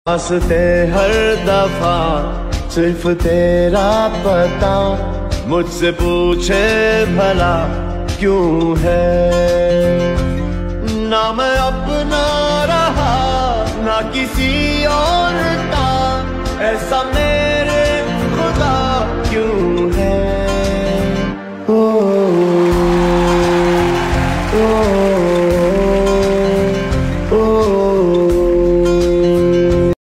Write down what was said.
वास्ते हर दफा सिर्फ तेरा पता मुझसे पूछे भला क्यों है। ना मैं अपना रहा ना किसी और का, ऐसा मेरा